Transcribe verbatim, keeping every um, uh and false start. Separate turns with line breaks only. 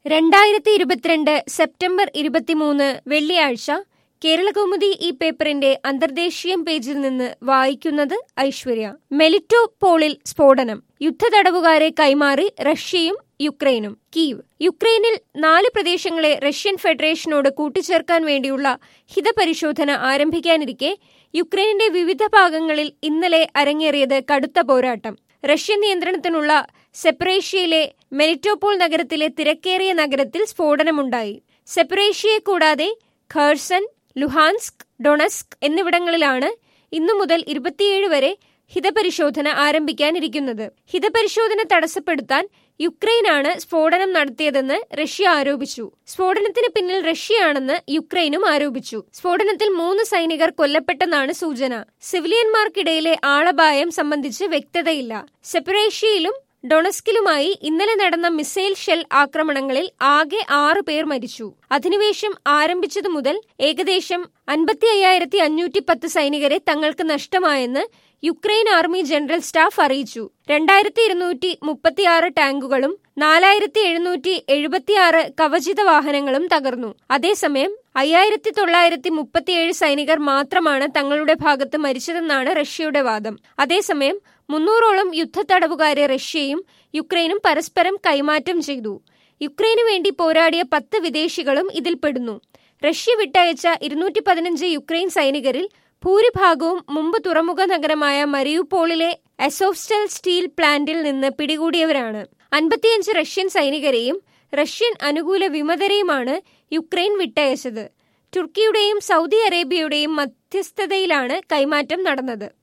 രണ്ടായിരത്തി ഇരുപത്തിരണ്ട് സെപ്റ്റംബർ ഇരുപത്തിമൂന്ന് വെള്ളിയാഴ്ച കേരളകൗമുദി ഈ പേപ്പറിന്റെ അന്തർദേശീയം പേജിൽ നിന്ന് വായിക്കുന്നത് ഐശ്വര്യ. മെലിറ്റോപോളിൽ സ്ഫോടനം, യുദ്ധതടവുകാരെ കൈമാറി റഷ്യയും യുക്രൈനും. കീവ്. യുക്രൈനിൽ നാല് പ്രദേശങ്ങളെ റഷ്യൻ ഫെഡറേഷനോട് കൂട്ടിച്ചേർക്കാൻ വേണ്ടിയുള്ള ഹിതപരിശോധന ആരംഭിക്കാനിരിക്കെ യുക്രൈനിന്റെ വിവിധ ഭാഗങ്ങളിൽ ഇന്നലെ അരങ്ങേറിയത് കടുത്ത പോരാട്ടം. റഷ്യൻ നിയന്ത്രണത്തിനുള്ള സെപ്പറേഷ്യയിലെ മെലിറ്റോപോൾ നഗരത്തിലെ തിരക്കേറിയ നഗരത്തിൽ സ്ഫോടനമുണ്ടായി. സെപ്പറേഷ്യയെ കൂടാതെ ഖേഴ്സൺ, ലുഹാൻസ്ക്, ഡൊണസ്ക് എന്നിവിടങ്ങളിലാണ് ഇന്നു മുതൽ ഇരുപത്തിയേഴ് വരെ ഹിതപരിശോധന ആരംഭിക്കാനിരിക്കുന്നത്. ഹിതപരിശോധന തടസ്സപ്പെടുത്താൻ യുക്രൈനാണ് സ്ഫോടനം നടത്തിയതെന്ന് റഷ്യ ആരോപിച്ചു. സ്ഫോടനത്തിന് പിന്നിൽ റഷ്യയാണെന്ന് യുക്രൈനും ആരോപിച്ചു. സ്ഫോടനത്തിൽ മൂന്ന് സൈനികർ കൊല്ലപ്പെട്ടെന്നാണ് സൂചന. സിവിലിയന്മാർക്കിടയിലെ ആളപായം സംബന്ധിച്ച് വ്യക്തതയില്ല. സെപ്പറേഷ്യയിലും ഡൊണസ്കിലുമായി ഇന്നലെ നടന്ന മിസൈൽ ഷെൽ ആക്രമണങ്ങളിൽ ആകെ ആറ് പേർ മരിച്ചു. അധിനിവേശം ആരംഭിച്ചതു മുതൽ ഏകദേശം അൻപത്തി അയ്യായിരത്തി അഞ്ഞൂറ്റി പത്ത് സൈനികരെ തങ്ങൾക്ക് നഷ്ടമായെന്ന് യുക്രൈൻ ആർമി ജനറൽ സ്റ്റാഫ് അറിയിച്ചു. രണ്ടായിരത്തി ഇരുന്നൂറ്റി മുപ്പത്തിയാറ് ടാങ്കുകളും നാലായിരത്തി എഴുന്നൂറ്റി എഴുപത്തിയാറ് കവചിത വാഹനങ്ങളും തകർന്നു. അതേസമയം അയ്യായിരത്തി തൊള്ളായിരത്തി മുപ്പത്തിയേഴ് സൈനികർ മാത്രമാണ് തങ്ങളുടെ ഭാഗത്ത് മരിച്ചതെന്നാണ് റഷ്യയുടെ വാദം. അതേസമയം മുന്നൂറോളം യുദ്ധത്തടവുകാരെ റഷ്യയും യുക്രൈനും പരസ്പരം കൈമാറ്റം ചെയ്തു. യുക്രൈനു വേണ്ടി പോരാടിയ പത്ത് വിദേശികളും ഇതിൽപ്പെടുന്നു. റഷ്യ വിട്ടയച്ച ഇരുന്നൂറ്റി പതിനഞ്ച് യുക്രൈൻ സൈനികരിൽ ഭൂരിഭാഗവും മുമ്പ് തുറമുഖ നഗരമായ മരിയുപോളിലെ അസോവ്സ്റ്റൽ സ്റ്റീൽ പ്ലാന്റിൽ നിന്ന് പിടികൂടിയവരാണ്. അൻപത്തിയഞ്ച് റഷ്യൻ സൈനികരെയും റഷ്യൻ അനുകൂല വിമതരെയുമാണ് യുക്രൈൻ വിട്ടയച്ചത്. തുർക്കിയുടെയും സൗദി അറേബ്യയുടെയും മധ്യസ്ഥതയിലാണ് കൈമാറ്റം നടന്നത്.